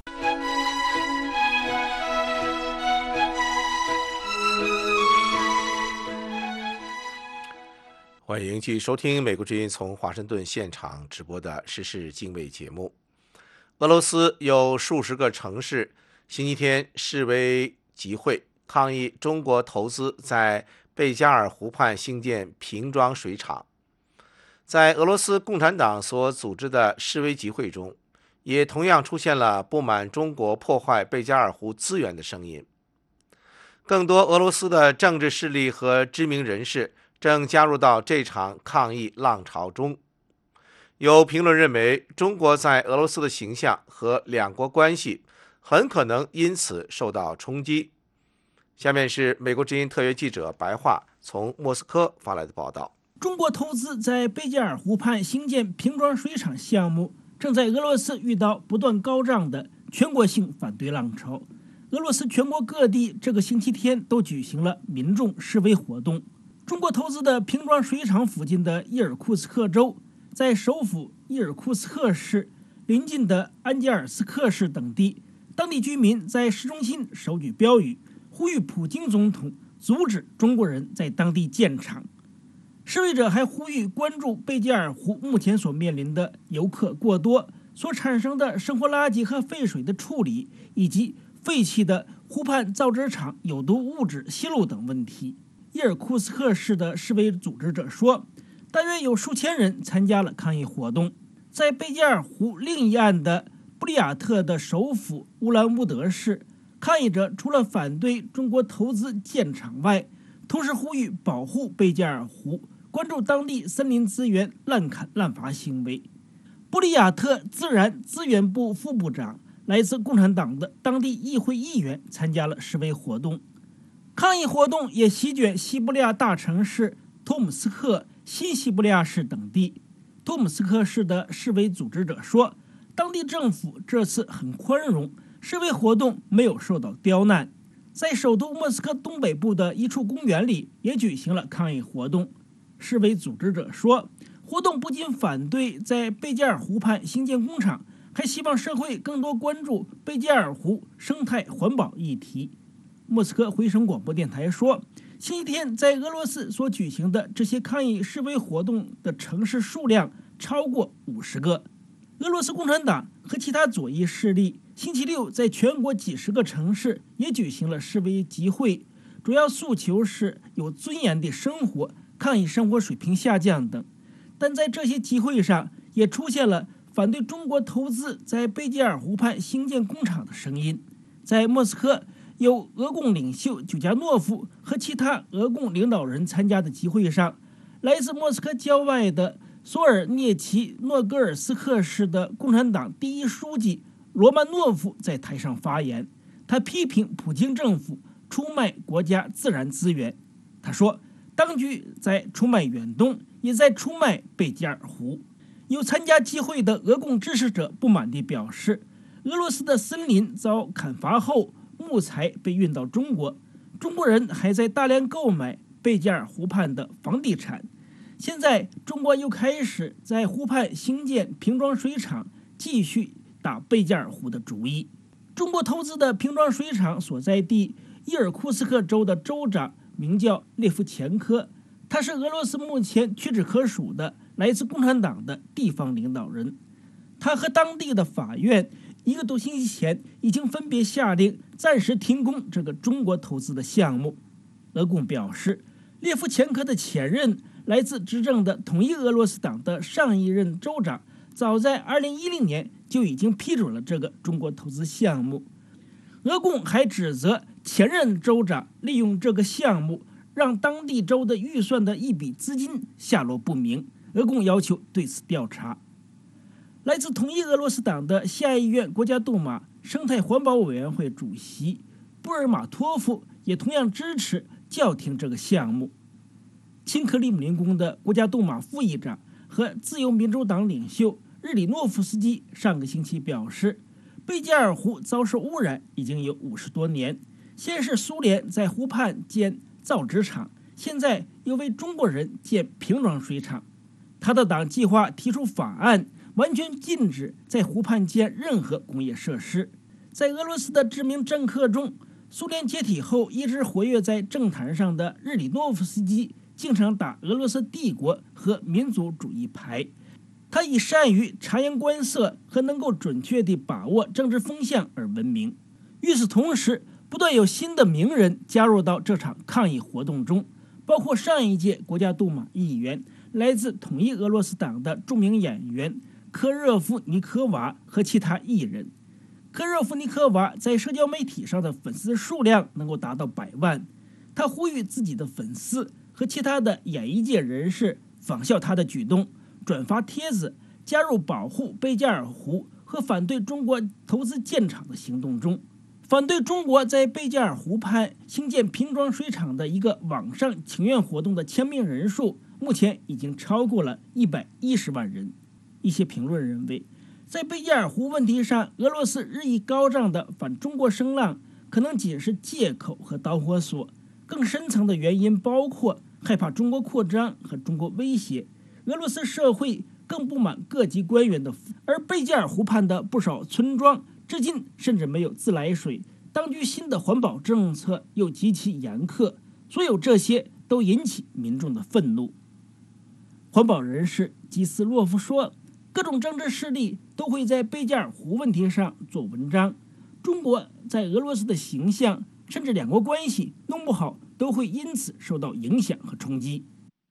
欢迎继续收听美国之音从华盛顿现场直播的时事经纬节目。俄罗斯有数十个城市星期天示威集会，抗议中国投资在贝加尔湖畔兴建瓶装水厂。在俄罗斯共产党所组织的示威集会中，也同样出现了不满中国破坏贝加尔湖资源的声音。更多俄罗斯的政治势力和知名人士正加入到这场抗议浪潮中。有评论认为，中国在俄罗斯的形象和两国关系很可能因此受到冲击。下面是美国之音特约记者白桦从莫斯科发来的报道。 中国投资在贝加尔湖畔兴建瓶装水厂项目，正在俄罗斯遇到不断高涨的全国性反对浪潮。俄罗斯全国各地这个星期天都举行了民众示威活动。中国投资的瓶装水厂附近的伊尔库茨克州，在首府伊尔库茨克市邻近的安加尔斯克市等地，当地居民在市中心手举标语，呼吁普京总统阻止中国人在当地建厂。示威者还呼吁关注贝加尔湖目前所面临的游客过多所产生的生活垃圾和废水的处理，以及废弃的湖畔造纸厂有毒物质泄漏等问题。伊尔库茨克市的示威组织者说，大约有数千人参加了抗议活动。在贝加尔湖另一岸的布里亚特的首府乌兰乌德市，抗议者除了反对中国投资建厂外，同时呼吁保护贝加尔湖，关注当地森林资源滥砍滥伐行为。布里亚特自然资源部副部长、来自共产党的当地议会议员参加了示威活动。抗议活动也席卷西伯利亚大城市托姆斯克、新西伯利亚市等地。托姆斯克市的示威组织者说，当地政府这次很宽容，示威活动没有受到刁难。在首都莫斯科东北部的一处公园里也举行了抗议活动。示威组织者说，活动不仅反对在贝加尔湖畔兴建工厂，还希望社会更多关注贝加尔湖生态环保议题。莫斯科回声广播电台说，星期天在俄罗斯所举行的这些抗议示威活动的城市数量超过五十个。俄罗斯共产党和其他左翼势力星期六在全国几十个城市也举行了示威集会，主要诉求是有尊严的生活、抗议生活水平下降等。但在这些集会上也出现了反对中国投资在贝加尔湖畔兴建工厂的声音。在莫斯科， 由俄共领袖久加诺夫和其他俄共领导人参加的集会上，来自莫斯科郊外的索尔涅齐诺戈尔斯克市的共产党第一书记罗曼诺夫在台上发言，他批评普京政府出卖国家自然资源。他说，当局在出卖远东，也在出卖贝加尔湖。有参加集会的俄共支持者不满地表示，俄罗斯的森林遭砍伐后，木材被运到中国，中国人还在大量购买贝加尔湖畔的房地产。现在中国又开始在湖畔兴建瓶装水厂，继续打贝加尔湖的主意。中国投资的瓶装水厂所在地伊尔库斯克州的州长名叫列夫钱科，他是俄罗斯目前屈指可数的来自共产党的地方领导人。他和当地的法院一个多星期前已经分别下令暂时停工这个中国投资的项目。俄共表示，列夫钱科的前任来自执政的统一俄罗斯党的上一任州长，早在二零一零年就已经批准了这个中国投资项目。俄共还指责前任州长利用这个项目让当地州的预算的一笔资金下落不明，俄共要求对此调查。来自统一俄罗斯党的下议院国家杜马生态环保委员会主席布尔马托夫也同样支持叫停这个项目。亲克里姆林宫的国家杜马副议长和自由民主党领袖日里诺夫斯基上个星期表示，贝加尔湖遭受污染已经有五十多年，先是苏联在湖畔建造纸厂，现在又为中国人建瓶装水厂。他的党计划提出法案，完全禁止在湖畔建任何工业设施。在俄罗斯的知名政客中，苏联解体后一直活跃在政坛上的日里诺夫斯基经常打俄罗斯帝国和民族主义牌。他以善于察言观色和能够准确地把握政治风向而闻名。与此同时，不断有新的名人加入到这场抗议活动中，包括上一届国家杜马议员、来自统一俄罗斯党的著名演员科热夫尼科娃和其他艺人。科热夫尼科娃在社交媒体上的粉丝数量能够达到百万，他呼吁自己的粉丝和其他的演艺界人士仿效他的举动，转发帖子，加入保护贝加尔湖和反对中国投资建厂的行动中。反对中国在贝加尔湖畔兴建瓶装水厂的一个网上请愿活动的签名人数目前已经超过了一百一十万人。一些评论认为，在贝加尔湖问题上，俄罗斯日益高涨的反中国声浪可能仅是借口和导火索，更深层的原因包括害怕中国扩张和中国威胁。俄罗斯社会更不满各级官员的，而贝加尔湖畔的不少村庄至今甚至没有自来水，当局新的环保政策又极其严苛，所有这些都引起民众的愤怒。环保人士基斯洛夫说，各种政治势力都会在贝加尔湖问题上做文章，中国在俄罗斯的形象，甚至两国关系弄不好都会因此受到影响和冲击。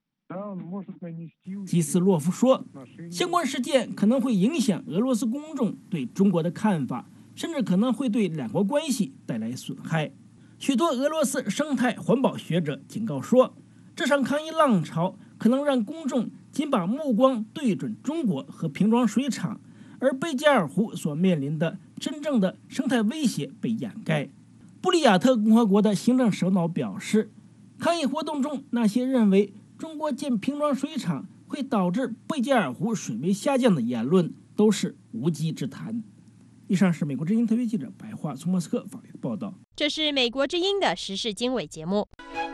基斯洛夫说，相关事件可能会影响俄罗斯公众对中国的看法，甚至可能会对两国关系带来损害。许多俄罗斯生态环保学者警告说，这场抗议浪潮可能让公众仅把目光对准中国和瓶装水厂，而贝加尔湖所面临的真正的生态威胁被掩盖。布里亚特共和国的行政首脑表示，抗议活动中那些认为中国建瓶装水厂会导致贝加尔湖水位下降的言论都是无稽之谈。以上是美国之音特约记者白桦从莫斯科发回的报道。 这是美国之音的时事经纬节目。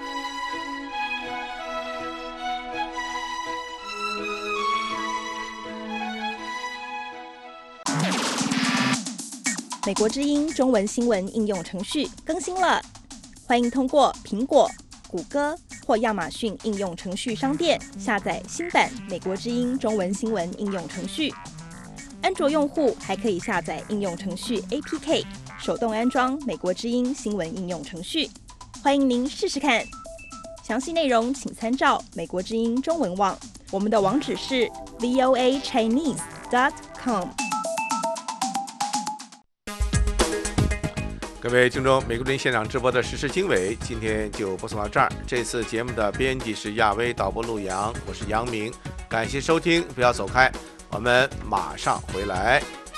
美国之音中文新闻应用程序更新了，欢迎通过苹果、谷歌或亚马逊应用程序商店下载新版美国之音中文新闻应用程序。安卓用户还可以下载应用程序 A P K， 手动安装美国之音新闻应用程序。欢迎您试试看。详细内容请参照美国之音中文网，我们的网址是 v o a chinese dot com。 各位听众，美国之音现场直播的时事经纬，今天就播送到这儿。这次节目的编辑是亚威，导播陆阳，我是杨明，感谢收听，不要走开，我们马上回来。